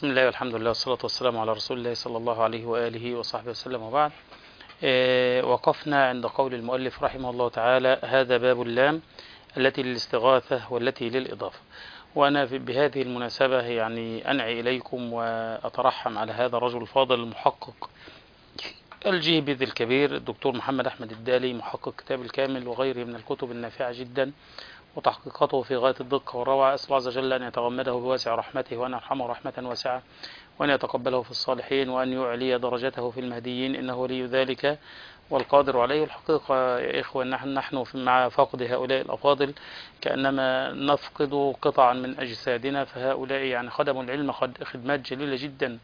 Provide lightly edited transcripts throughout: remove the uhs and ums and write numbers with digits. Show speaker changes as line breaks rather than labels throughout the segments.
بسم الله والحمد لله والصلاة والسلام على رسول الله صلى الله عليه وآله وصحبه وسلم وبعد. وقفنا عند قول المؤلف رحمه الله تعالى: هذا باب اللام التي للاستغاثة والتي للإضافة. وأنا بهذه المناسبة يعني أنعي إليكم وأترحم على هذا الرجل الفاضل المحقق الجهبذ الكبير الدكتور محمد أحمد الدالي، محقق كتاب الكامل وغيره من الكتب النافعة جدا، وتحقيقاته في غاية الدقة والروعة. أسأل الله عز وجل أن يتغمده بواسع رحمته وأن يرحمه رحمة واسعة، وأن يتقبله في الصالحين، وأن يعلي درجته في المهديين، إنه ولي ذلك والقادر عليه. الحقيقة يا إخوة نحن مع فقد هؤلاء الأفاضل كأنما نفقد قطعا من أجسادنا، فهؤلاء يعني خدموا العلم خدمات جليلة جدا،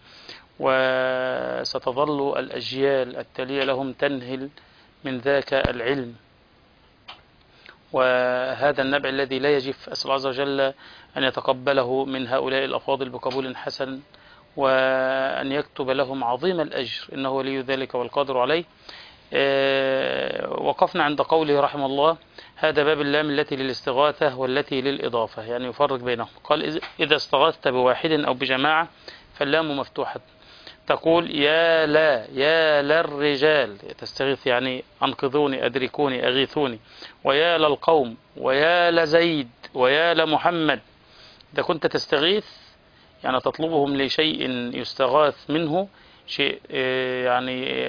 وستظل الأجيال التالية لهم تنهل من ذاك العلم وهذا النبع الذي لا يجف. أسأل الله عز وجل أن يتقبله من هؤلاء الأفاضل بقبول حسن، وأن يكتب لهم عظيم الأجر، إنه ولي ذلك والقادر عليه. وقفنا عند قوله رحمه الله: هذا باب اللام التي للاستغاثة والتي للإضافة، يعني يفرق بينهم. قال: إذا استغاثت بواحد أو بجماعة فاللام مفتوحة، تقول يا للرجال، تستغيث يعني أنقذوني أدركوني أغيثوني، ويا للقوم، ويا لزيد، ويا لمحمد. إذا كنت تستغيث يعني تطلبهم لشيء يستغاث منه، شيء يعني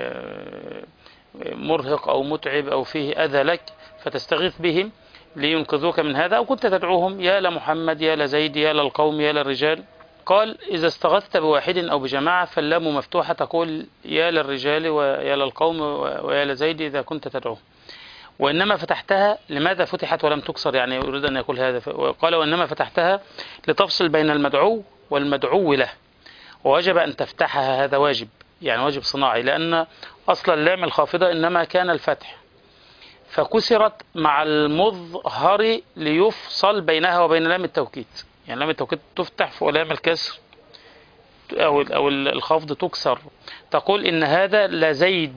مرهق أو متعب أو فيه أذى لك، فتستغيث بهم لينقذوك من هذا، أو كنت تدعوهم يا لمحمد، يا لزيد، يا للقوم، يا للرجال. قال: إذا استغثت بواحد أو بجماعة فاللام مفتوحة، تقول يا للرجال ويا للقوم ويا لزيد إذا كنت تدعوهم. وإنما فتحتها، لماذا فتحت ولم تكسر؟ يعني يريد أن يقول هذا. قال: وإنما فتحتها لتفصل بين المدعو والمدعو له، ووجب أن تفتحها، هذا واجب، يعني واجب صناعي، لأن أصل اللام الخافضة إنما كان الفتح، فكسرت مع المظهر ليفصل بينها وبين لام التوكيد. يعني لام التوكيد تفتح ولام الكسر أو الخفض تكسر، تقول إن هذا لزيد،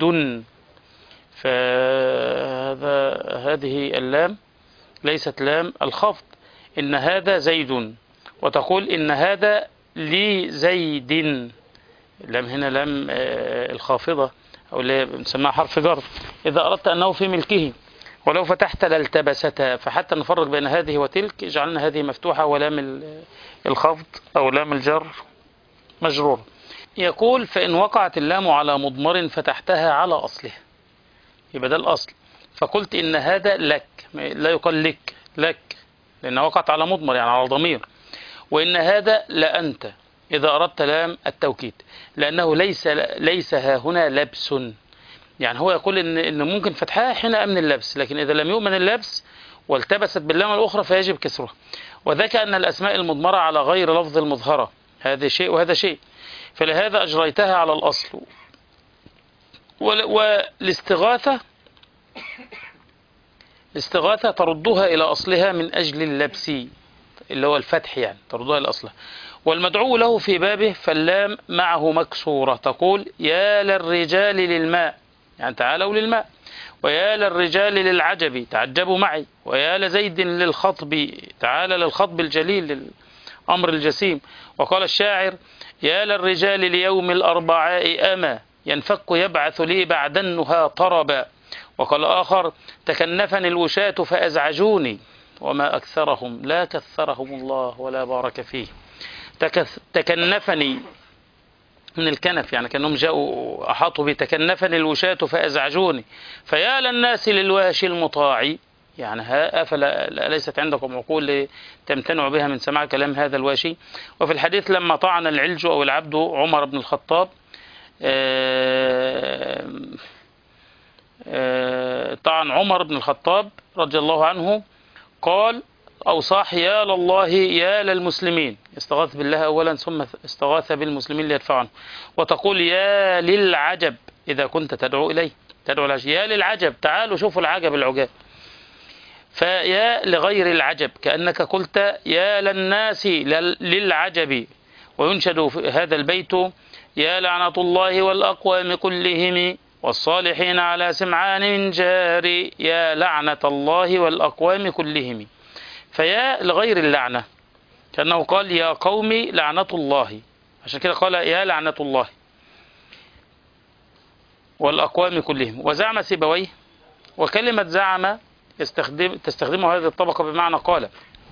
هذه اللام ليست لام الخفض، إن هذا زيد، وتقول إن هذا لزيد. لام هنا لام الخافضة أو اللي بنسميها حرف جر، إذا أردت أنه في ملكه، ولو فتحت لالتبستا. فحتى نفرق بين هذه وتلك جعلنا هذه مفتوحة ولام الخفض أو لام الجر مجرور. يقول: فإن وقعت اللام على مضمر فتحتها على أصله، يبقى ده الأصل. فقلت إن هذا لك، لا يقال لك لأن وقعت على مضمر يعني على ضمير. وإن هذا لأنت إذا أردت لام التوكيد، لأنه ليس ها هنا لبس. يعني هو يقول إن ممكن فتحها حين أمن اللبس، لكن إذا لم يؤمن اللبس والتبست باللام الأخرى فيجب كسرها. وذاك أن الأسماء المضمرة على غير لفظ المظهرة، هذا شيء وهذا شيء، فلهذا أجريتها على الأصل. والاستغاثة تردها إلى أصلها من أجل اللبس اللي هو الفتح، يعني تردها إلى أصلها. والمدعو له في بابه فاللام معه مكسورة، تقول يا للرجال للماء، يعني تعالوا للماء، ويا للرجال للعجب، تعجبوا معي، ويا لزيد للخطب، تعال للخطب الجليل للأمر الجسيم. وقال الشاعر: يا للرجال ليوم الأربعاء أما ينفك يبعث لي بعد النهى طربا. وقال آخر: تكنفني الوشاة فأزعجوني وما أكثرهم لا كثرهم الله ولا بارك فيه. تكنفني من الكنف، يعني كأنهم جاءوا أحاطوا بي. تكنفني الوشاة فأزعجوني فيا للناس للواشي المطاع. يعني أفلا ليست عندكم عقول تمتنع بها من سماع كلام هذا الواشي؟ وفي الحديث لما طعن العلج أو العبد عمر بن الخطاب، طعن عمر بن الخطاب رضي الله عنه، قال أو صاح يا لله يا للمسلمين، استغاث بالله أولا ثم استغاث بالمسلمين ليدفع عنه. وتقول يا للعجب إذا كنت تدعو إليه، تدعو العجب، يا للعجب تعالوا شوفوا العجب العجاب. فيا لغير العجب كأنك قلت يا للناس للعجب. وينشد هذا البيت: يا لعنة الله والأقوام كلهم والصالحين على سمعان من جاري، يا لعنة الله والأقوام كلهم. فيا لغير اللعنة كأنه قال يا قوم لعنة الله، عشان كده قال يا لعنة الله والأقوام كلهم. وزعم سيبويه، وكلمة زعم تستخدمه هذه الطبقة بمعنى قال،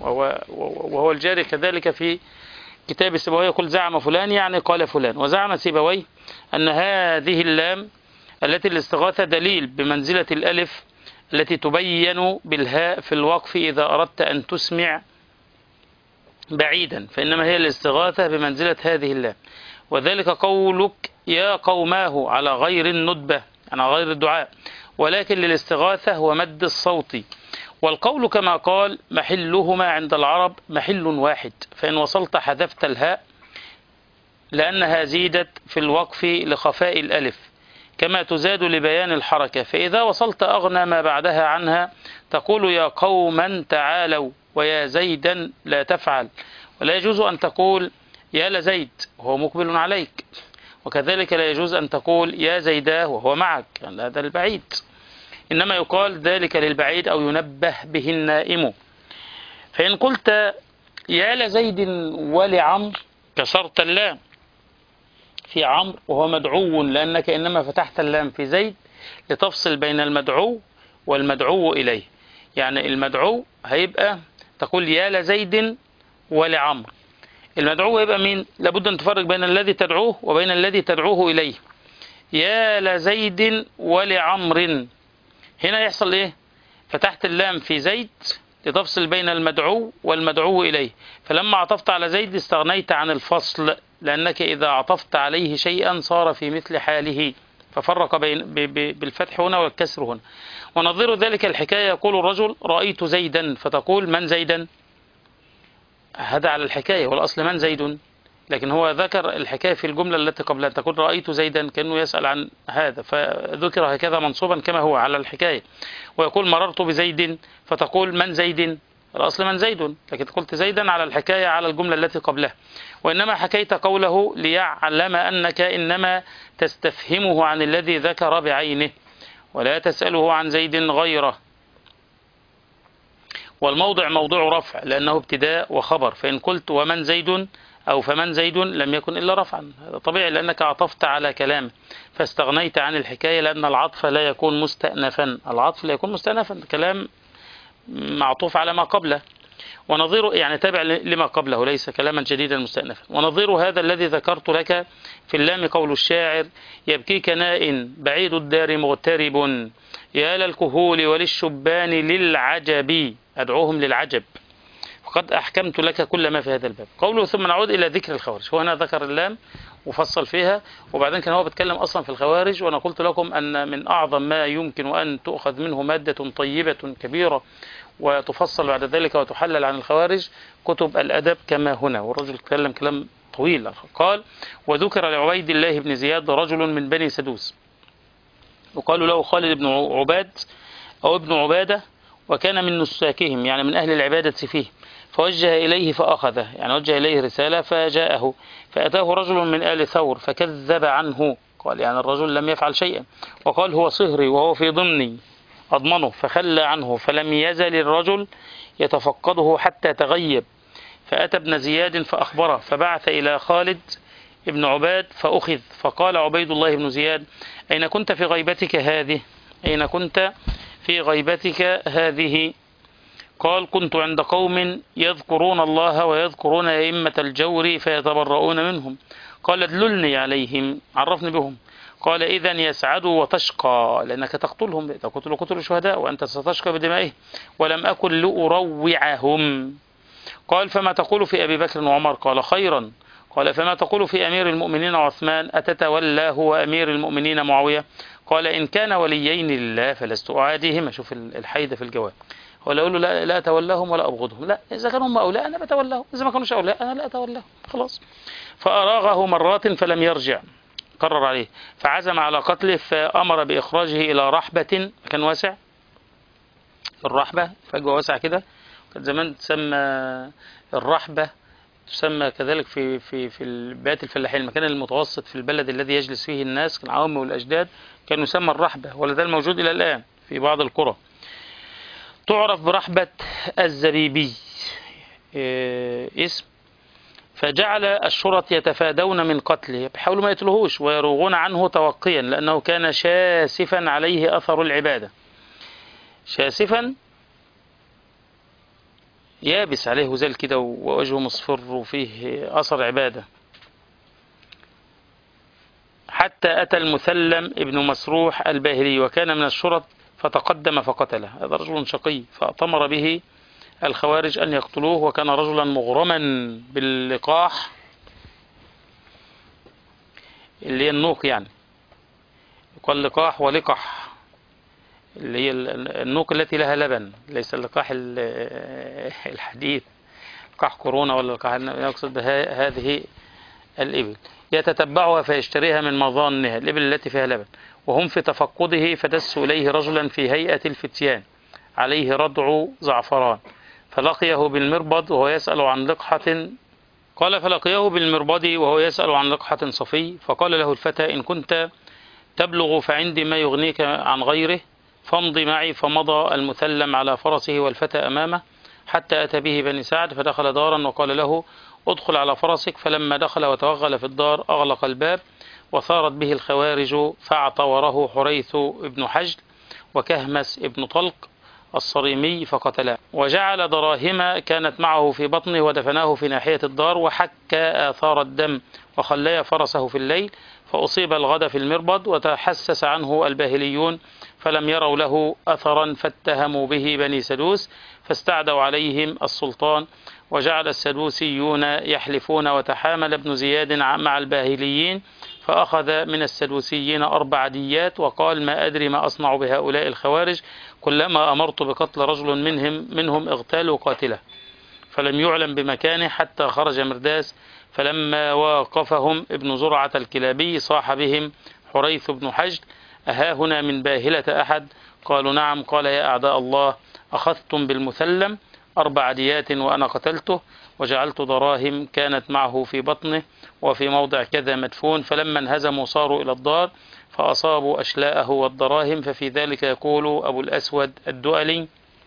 وهو الجاري كذلك في كتاب سيبويه، يقول زعم فلان يعني قال فلان. وزعم سيبويه أن هذه اللام التي الاستغاثة دليل بمنزلة الألف التي تبين بالهاء في الوقف إذا أردت أن تسمع بعيدا، فإنما هي الاستغاثة بمنزلة هذه اللام. وذلك قولك يا قوماه على غير الندبة، يعني على غير الدعاء، ولكن للاستغاثة هو مد الصوت. والقول كما قال محلهما عند العرب محل واحد، فإن وصلت حذفت الهاء لأنها زيدت في الوقف لخفاء الألف كما تزاد لبيان الحركة، فإذا وصلت أغنى ما بعدها عنها تقول يا قوما تعالوا ويا زيدا لا تفعل، ولا يجوز أن تقول يا لزيد وهو مقبل عليك، وكذلك لا يجوز أن تقول يا زيداه وهو معك، يعني هذا البعيد، إنما يقال ذلك للبعيد أو ينبه به النائم. فإن قلت يا لزيد ولعمر كسرت اللام في عمرو وهو مدعو، لأنك إنما فتحت اللام في زيد لتفصل بين المدعو والمدعو إليه. يعني المدعو هيبقى تقول يا لزيد ولعمر، المدعو هيبقى مين؟ لابد أن تفرق بين الذي تدعوه وبين الذي تدعوه إليه. يا لزيد ولعمر، هنا يحصل إيه؟ فتحت اللام في زيد لتفصل بين المدعو والمدعو إليه، فلما عطفت على زيد استغنيت عن الفصل، لأنك إذا عطفت عليه شيئا صار في مثل حاله، ففرق بين بالفتح هنا والكسر هنا. ونظير ذلك الحكاية يقول الرجل رأيت زيدا، فتقول من زيدا؟ هذا على الحكاية، والأصل من زيد، لكن هو ذكر الحكاية في الجملة التي قبلها، تقول رأيت زيدا كأنه يسأل عن هذا، فذكر هكذا منصوبا كما هو على الحكاية. ويقول مررت بزيد، فتقول من زيد؟ الأصل من زيد، لكن قلت زيدا على الحكاية على الجملة التي قبلها. وإنما حكيت قوله ليعلم أنك إنما تستفهمه عن الذي ذكر بعينه ولا تسأله عن زيد غيره. والموضع موضوع رفع لأنه ابتداء وخبر، فإن قلت ومن زيد أو فمن زيد لم يكن إلا رفعا، هذا طبيعي لأنك عطفت على كلام فاستغنيت عن الحكاية، لأن العطف لا يكون مستأنفا، العطف لا يكون مستأنفا، كلام معطوف على ما قبله. ونظير يعني تابع لما قبله، ليس كلاما جديدا مستأنفا. ونظير هذا الذي ذكرت لك في اللام قول الشاعر يبكيك نائن بعيد الدار مغترب يا للكهول وللشبان للعجب، أدعوهم للعجب، وقد أحكمت لك كل ما في هذا الباب. قوله ثم نعود إلى ذكر الخوارج، هو هنا ذكر اللام وفصل فيها، وبعدين كان هو بيتكلم أصلا في الخوارج. وأنا قلت لكم أن من أعظم ما يمكن أن تؤخذ منه مادة طيبة كبيرة وتفصل بعد ذلك وتحلل عن الخوارج كتب الأدب كما هنا. والرجل تكلم كلام طويل، قال وذكر لعبيد الله بن زياد رجل من بني سدوس وقالوا له خالد بن عباد أو ابن عبادة، وكان من نساكهم يعني من أهل العبادة فيه، فوجه إليه فأخذه، يعني وجه إليه رسالة فجاءه، فأتاه رجل من آل ثور فكذب عنه، قال يعني الرجل لم يفعل شيئا، وقال هو صهري وهو في ضمني أضمنه، فخلى عنه، فلم يزل الرجل يتفقده حتى تغيب، فأتى ابن زياد فأخبره، فبعث إلى خالد ابن عباد فأخذ، فقال عبيد الله بن زياد أين كنت في غيبتك هذه؟ أين كنت في غيبتك هذه؟ قال كنت عند قوم يذكرون الله ويذكرون أئمة الجور فيتبرؤون منهم. قال ادللني عليهم، عرفني بهم. قال إذن يسعدوا وتشقى، لأنك تقتلهم، تقتل قتل الشهداء وأنت ستشقى بدمائهم، ولم أكن لأروعهم. قال فما تقول في أبي بكر وعمر؟ قال خيرا. قال فما تقول في أمير المؤمنين عثمان؟ أتتولاه وأمير المؤمنين معاوية؟ قال إن كان وليين لله فلست أعاديهما. شوف الحيدة في الجواب، ولا أقول له لا أتولاهم ولا أبغضهم، لا، إذا كانوا هم أولاء أنا بتولاهم، إذا ما كانوش أولاء أنا لا أتولاهم، خلاص. فأراغه مرات فلم يرجع، قرر عليه، فعزم على قتله، فأمر بإخراجه إلى رحبة، مكان واسع، الرحبة فجوة واسعة كده، كان زمان تسمى الرحبة، تسمى كذلك في البيات الفلاحين، المكان المتوسط في البلد الذي يجلس فيه الناس العوام والأجداد، كان يسمى الرحبة، ولذا الموجود إلى الآن في بعض القرى. تعرف برحبة الزبيبي اسم، فجعل الشرط يتفادون من قتله، بيحاولوا ما يقتلوهوش ويروغون عنه توقيا، لأنه كان شاسفا عليه أثر العبادة. شاسفا يابس عليه وزال كده ووجهه مصفر وفيه أثر عبادة. حتى أتى المثلم ابن مسروح الباهلي وكان من الشرط فتقدم فقتله. هذا رجل شقي، فأتمر به الخوارج أن يقتلوه، وكان رجلا مغرما باللقاح اللي هي النوق، يعني يقال لقاح ولقح، اللي هي النوق التي لها لبن، ليس اللقاح الحديث لقاح كورونا ولا لقاح، يقصد هذه الإبل. يتتبعها فيشتريها من مظانها، الإبل التي فيها لبن. وهم في تفقده فدسوا إليه رجلا في هيئة الفتيان عليه ردع زعفران، فلقيه بالمربض وهو يسأل عن لقحة. قال: فلقيه بالمربض وهو يسأل عن لقحة صفي، فقال له الفتى: إن كنت تبلغ فعندي ما يغنيك عن غيره، فامض معي. فمضى المثلم على فرسه والفتى أمامه حتى أتى به بني سعد، فدخل دارا وقال له: ادخل على فرسك. فلما دخل وتوغل في الدار أغلق الباب، وثارت به الخوارج فاعتوره حريث ابن حجل وكهمس ابن طلق الصريمي فقتلاه، وجعل دراهم كانت معه في بطنه ودفناه في ناحية الدار، وحك آثار الدم وخلي فرسه في الليل، فأصيب الغد في المربض، وتحسس عنه الباهليون فلم يروا له أثرا، فاتهموا به بني سدوس، فاستعدوا عليهم السلطان، وجعل السدوسيون يحلفون، وتحامل ابن زياد مع الباهليين، فأخذ من السدوسيين 4 ديات، وقال: ما أدري ما أصنع بهؤلاء الخوارج، كلما أمرت بقتل رجل منهم اغتالوا قاتله. فلم يعلم بمكانه حتى خرج مرداس، فلما واقفهم ابن زرعة الكلابي صاح بهم حريث بن حجل: أها هنا من باهلة أحد؟ قالوا: نعم. قال: يا أعداء الله، أخذتم بالمثلم 4 ديات وأنا قتلته، وجعلت دراهم كانت معه في بطنه وفي موضع كذا مدفون، فلما انهزموا صاروا إلى الدار فأصابوا أشلاءه والدراهم. ففي ذلك يقول أبو الأسود الدؤلي: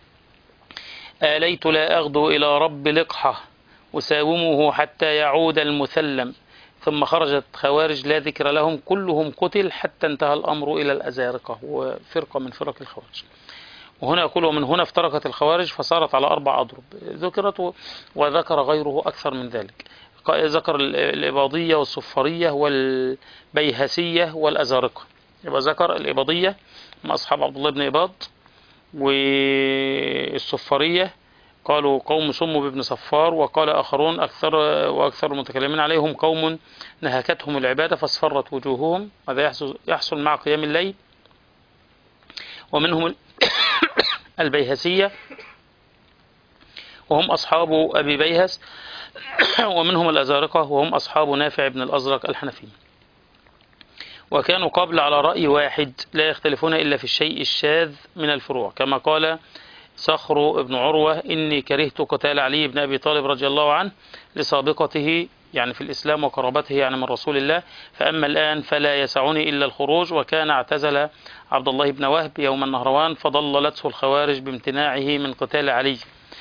آليت لا أغدو إلى رب لقحة أساومه حتى يعود المثلم. ثم خرجت خوارج لا ذكر لهم، كلهم قتل حتى انتهى الأمر إلى الأزارقة، وفرقة من فرق الخوارج. وهنا يقول: ومن هنا افترقت الخوارج فصارت على 4 أضرب ذكرت، وذكر غيره أكثر من ذلك. ذكر الإباضية والصفارية والبيهسية والأزارقة. يبقى ذكر الإباضية من أصحاب عبد الله بن إباض، والصفارية قالوا قوم سموا بابن صفار، وقال آخرون وأكثر المتكلمين عليهم قوم نهكتهم العبادة فاصفرت وجوههم، هذا يحصل مع قيام الليل. ومنهم البيهسية وهم أصحاب أبي بيهس، ومنهم الأزارقة وهم أصحاب نافع بن الأزرق الحنفي. وكانوا قبل على رأي واحد لا يختلفون إلا في الشيء الشاذ من الفروع، كما قال صخر بن عروة: إني كرهت قتال علي بن أبي طالب رضي الله عنه لسابقته، يعني في الإسلام، وقرابته يعني من رسول الله، فأما الآن فلا يسعني إلا الخروج. وكان اعتزل عبد الله بن وهب يوم النهروان فضللته الخوارج بامتناعه من قتال علي.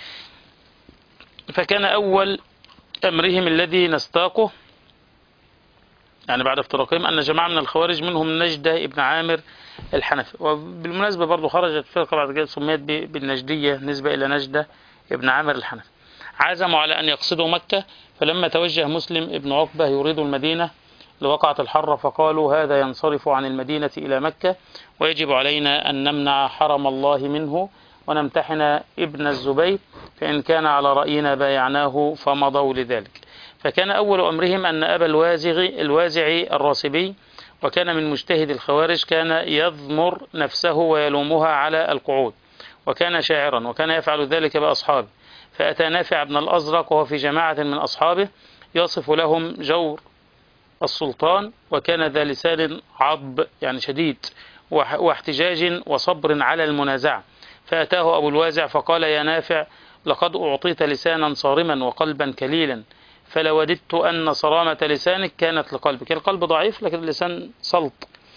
فكان أول أمرهم الذي نستاقه، يعني بعد افتراقهم، أن جماعة من الخوارج منهم نجدة ابن عامر الحنفي. وبالمناسبة برضو خرجت فرقة بعد كده سميت بالنجدية نسبة إلى نجدة ابن عامر الحنفي. عزموا على أن يقصدوا مكة، فلما توجه مسلم ابن عقبة يريد المدينة لوقعة الحرة، فقالوا: هذا ينصرف عن المدينة إلى مكة، ويجب علينا أن نمنع حرم الله منه ونمتحن ابن الزبير، فإن كان على رأينا بايعناه، فمضوا لذلك. فكان أول أمرهم أن أبا الوازعي الراسبي، وكان من مجتهد الخوارج، كان يضمر نفسه ويلومها على القعود، وكان شاعرا، وكان يفعل ذلك بأصحابه. فأتى نافع بن الأزرق وهو في جماعة من أصحابه يصف لهم جور السلطان، وكان ذا لسان عضب يعني شديد، واحتجاج وصبر على المنازعة. فأتاه أبو الوازع فقال: يا نافع، لقد أعطيت لسانا صارما وقلبا كليلا، فلوددت أن صرامة لسانك كانت لقلبك. القلب ضعيف لكن اللسان سلط،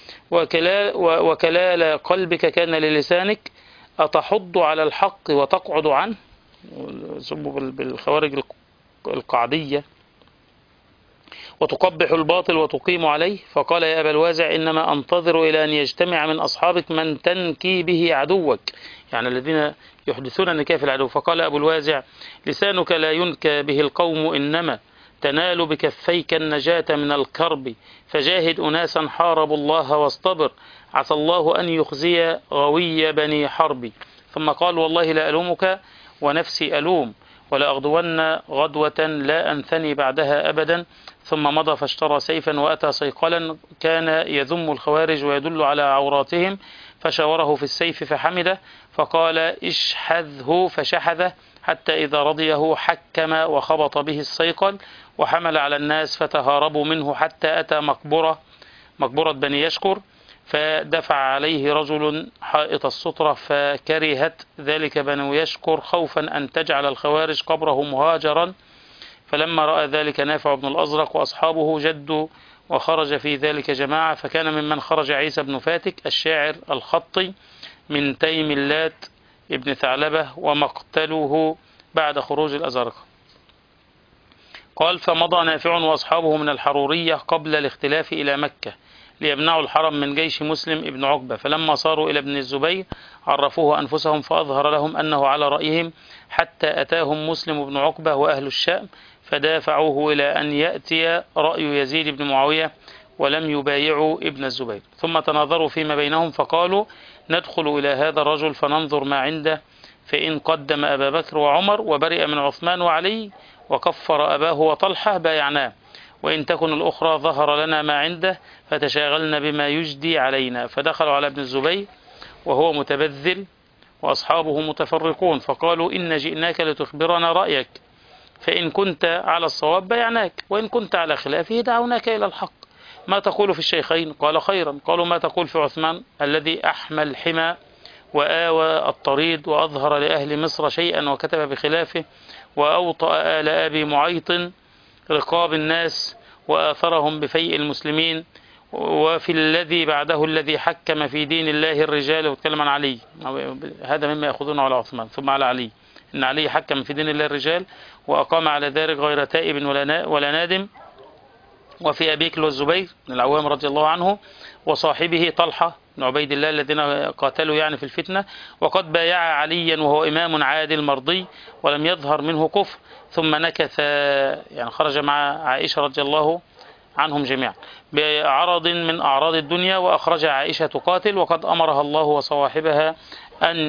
وكلال قلبك كان للسانك، أتحض على الحق وتقعد عنه. سموا بالخوارج القعدية، وتقبح الباطل وتقيم عليه. فقال يا أبا الوازع إنما أنتظر إلى أن يجتمع من أصحابك من تنكي به عدوك، يعني الذين يحدثون نكاية في العدو. فقال أبو الوازع لسانك لا ينكى به القوم، إنما تنال بكفيك النجاة من الكرب، فجاهد أناسا حاربوا الله واصطبر، عسى الله أن يخزي غوي بني حرب. ثم قال والله لا ألومك ونفسي ألوم، ولا أغدون غدوة لا أنثني بعدها أبدا. ثم مضى فاشترى سيفا وأتى صيقلا كان يذم الخوارج ويدل على عوراتهم، فشاوره في السيف فحمده، فقال اشحذه فشحذه حتى إذا رضيه حكم وخبط به الصيقل، وحمل على الناس فتهاربوا منه حتى أتى مقبرة بني يشكر، فدفع عليه رجل حائط السترة، فكرهت ذلك بنو يشكر خوفا أن تجعل الخوارج قبره مهاجرا. فلما رأى ذلك نافع بن الأزرق وأصحابه جدوا، وخرج في ذلك جماعة، فكان ممن خرج عيسى بن فاتك الشاعر الخطي من تيم اللات ابن ثعلبة، ومقتله بعد خروج الأزرق. قال فمضى نافع وأصحابه من الحرورية قبل الاختلاف إلى مكة ليمنعوا الحرم من جيش مسلم ابن عقبة، فلما صاروا إلى ابن الزبير عرفوه أنفسهم فأظهر لهم أنه على رأيهم، حتى أتاهم مسلم بن عقبة وأهل الشام فدافعوه إلى أن يأتي رأي يزيد بن معاوية، ولم يبايعوا ابن الزبير. ثم تناظروا فيما بينهم فقالوا ندخل إلى هذا الرجل فننظر ما عنده، فإن قدم أبا بكر وعمر وبرئ من عثمان وعلي وكفر أباه وطلحة بايعناه، وإن تكن الأخرى ظهر لنا ما عنده فتشاغلنا بما يجدي علينا. فدخلوا على ابن الزبير وهو متبذل وأصحابه متفرقون، فقالوا إن جئناك لتخبرنا رأيك، فإن كنت على الصواب بايعناك، وإن كنت على خلافه دعوناك إلى الحق. ما تقول في الشيخين؟ قال خيرا. قالوا ما تقول في عثمان الذي أحمى الحمى وآوى الطريد وأظهر لأهل مصر شيئا وكتب بخلافه، وأوطأ آل أبي معيط رقاب الناس وآثرهم بفيء المسلمين، وفي الذي بعده الذي حكم في دين الله الرجال. واتكلم عن علي، هذا مما يأخذونه على عثمان ثم على علي، إن علي حكم في دين الله الرجال وأقام على ذلك غير تائب ولا نادم. وفي أبيك والزبير بن العوام رضي الله عنه وصاحبه طلحة بن عبيد الله الذين قاتلوا يعني في الفتنة، وقد بايع عليا وهو إمام عادل مرضي ولم يظهر منه كفر. ثم نكث يعني خرج مع عائشة رضي الله عنهم جميعا بعرض من أعراض الدنيا، وأخرج عائشة تقاتل، وقد أمرها الله وصواحبها أن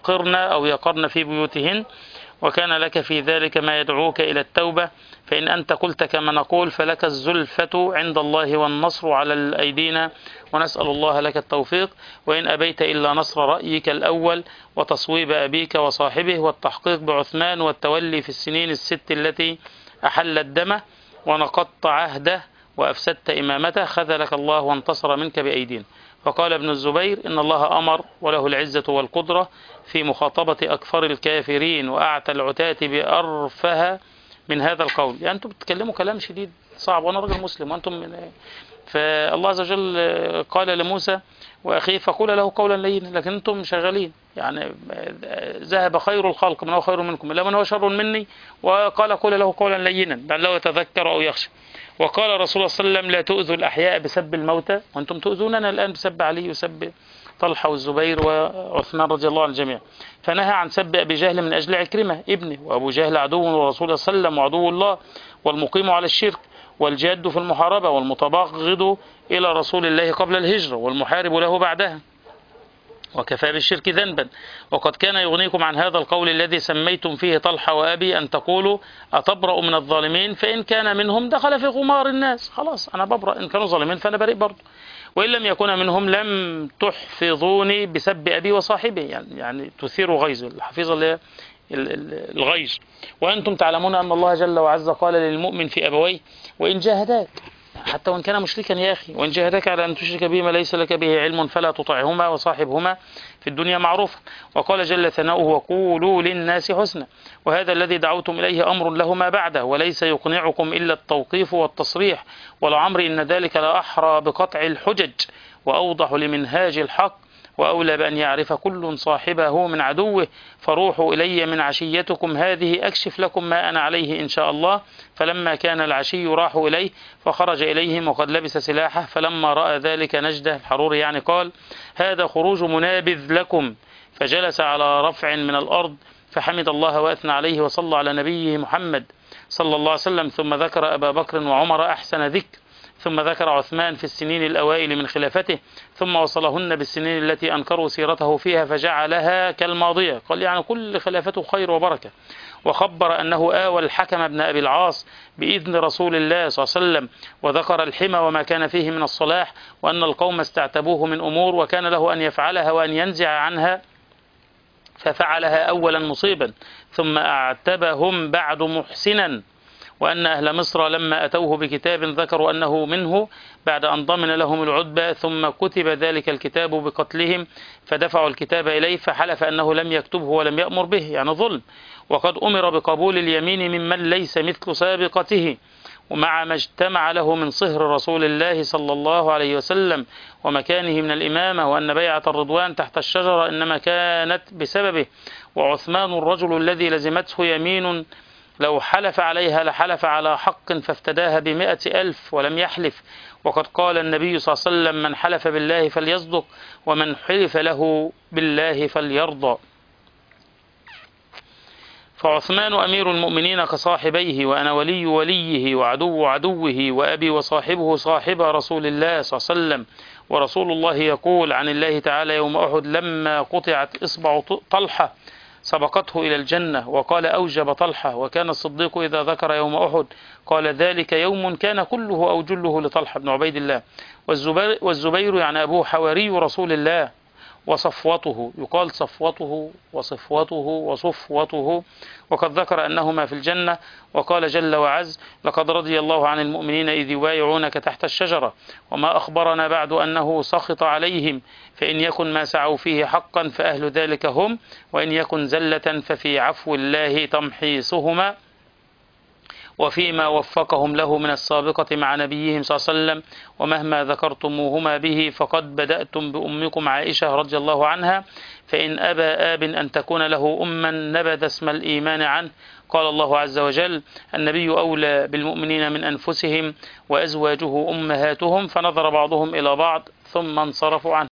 يقرن في بيوتهن، وكان لك في ذلك ما يدعوك إلى التوبة، فإن أنت قلت كما نقول فلك الزلفة عند الله والنصر على أيدينا، ونسأل الله لك التوفيق، وإن أبيت إلا نصر رأيك الأول وتصويب أبيك وصاحبه والتحقيق بعثمان والتولي في السنين الست التي أحل الدم ونقضت عهده وأفسدت إمامته، خذلك الله وانتصر منك بأيدينا. فقال ابن الزبير إن الله أمر وله العزة والقدرة في مخاطبة أكفر الكافرين وأعتى العتاة بأرفها من هذا القول. يعني أنتم بتتكلموا كلام شديد صعب وأنا رجل مسلم وأنتم من... فالله عز وجل قال لموسى وأخيه فقول له قولا لينا، لكن أنتم شغالين يعني ذهب خير الخلق من هو خير منكم إلا من هو شر مني، وقال قول له قولا لينا لعله يتذكر أو يخشى. وقال رسول الله صلى الله عليه وسلم لا تؤذوا الأحياء بسب الموتى، وأنتم تؤذوننا الآن بسب علي وسب طلحة والزبير وعثمان رضي الله عن الجميع. فنهى عن سب أبي جهل من أجل عكرمة ابنه، وأبو جهل عدو ورسول صلى الله عليه وسلم وعدو الله والمقيم على الشرك والجاد في المحاربة والمتبغض إلى رسول الله قبل الهجرة والمحارب له بعدها، وكفى بالشرك ذنبا. وقد كان يغنيكم عن هذا القول الذي سميتم فيه طلحة وأبي أن تقولوا أتبرأ من الظالمين، فإن كان منهم دخل في غمار الناس، خلاص أنا ببرأ، إن كانوا ظالمين فأنا بريء برضه، وإن لم يكن منهم لم تحفظوني بسب أبي وصاحبه، يعني تثيروا غيظ الحفيظة اللي الغيظ. وأنتم تعلمون أن الله جل وعز قال للمؤمن في أبويه وإن جاهداك، حتى وإن كان مشركا يا أخي، وإن جاهداك على أن تشرك به ما ليس لك به علم فلا تطعهما وصاحبهما في الدنيا معروفا. وقال جل ثناؤه وقولوا للناس حسنا، وهذا الذي دعوتم إليه أمر له ما بعده، وليس يقنعكم إلا التوقيف والتصريح، ولعمري إن ذلك لأحرى بقطع الحجج وأوضح لمنهاج الحق، وأولى بأن يعرف كل صاحبه من عدوه، فروحوا إلي من عشيتكم هذه أكشف لكم ما أنا عليه إن شاء الله. فلما كان العشي راحوا إليه، فخرج إليهم وقد لبس سلاحه، فلما رأى ذلك نجده الحروري يعني قال: هذا خروج منابذ لكم. فجلس على رفع من الأرض فحمد الله وأثنى عليه وصلى على نبيه محمد صلى الله عليه وسلم، ثم ذكر أبا بكر وعمر أحسن ذكر، ثم ذكر عثمان في السنين الأوائل من خلافته، ثم وصلهن بالسنين التي أنكروا سيرته فيها فجعلها كالماضية. قال يعني كل خلافته خير وبركة. وخبر أنه آوى الحكم بن أبي العاص بإذن رسول الله صلى الله عليه وسلم، وذكر الحمى وما كان فيه من الصلاح، وأن القوم استعتبوه من أمور وكان له أن يفعلها وأن ينزع عنها، ففعلها أولا مصيبا ثم أعتبهم بعد محسنا، وأن أهل مصر لما أتوه بكتاب ذكروا أنه منه بعد أن ضمن لهم العتبى، ثم كتب ذلك الكتاب بقتلهم فدفعوا الكتاب إليه، فحلف أنه لم يكتبه ولم يأمر به، يعني ظلم. وقد أمر بقبول اليمين ممن ليس مثل سابقته، ومع ما اجتمع له من صهر رسول الله صلى الله عليه وسلم ومكانه من الإمامة، وأن بيعة الرضوان تحت الشجرة إنما كانت بسببه. وعثمان الرجل الذي لزمته يمين لو حلف عليها لحلف على حق فافتداها ب100,000 ولم يحلف. وقد قال النبي صلى الله عليه وسلم: من حلف بالله فليصدق، ومن حلف له بالله فليرضى. فعثمان أمير المؤمنين كصاحبيه، وأنا ولي وليه وعدو عدوه، وأبي وصاحبه صاحب رسول الله صلى الله عليه وسلم. ورسول الله يقول عن الله تعالى يوم أحد لما قطعت إصبع طلحة سبقته إلى الجنة، وقال أوجب طلحة. وكان الصديق إذا ذكر يوم أحد قال ذلك يوم كان كله أو جله لطلحة بن عبيد الله. والزبير يعني أبوه حواري رسول الله، وصفوته يقال صفوته وصفوته وصفوته، وقد ذكر أنهما في الجنة. وقال جل وعز: لقد رضي الله عن المؤمنين إذ يبايعونك تحت الشجرة، وما أخبرنا بعد أنه سخط عليهم، فإن يكن ما سعوا فيه حقا فأهل ذلك هم، وإن يكن زلة ففي عفو الله تمحيصهما، وفيما وفقهم له من السابقة مع نبيهم صلى الله عليه وسلم. ومهما ذكرتموهما به فقد بدأتم بأمكم عائشة رضي الله عنها، فإن أبى آب أن تكون له أما نبذ اسم الإيمان عنه. قال الله عز وجل: النبي أولى بالمؤمنين من أنفسهم وأزواجه أمهاتهم، فنظر بعضهم إلى بعض ثم انصرفوا عنه.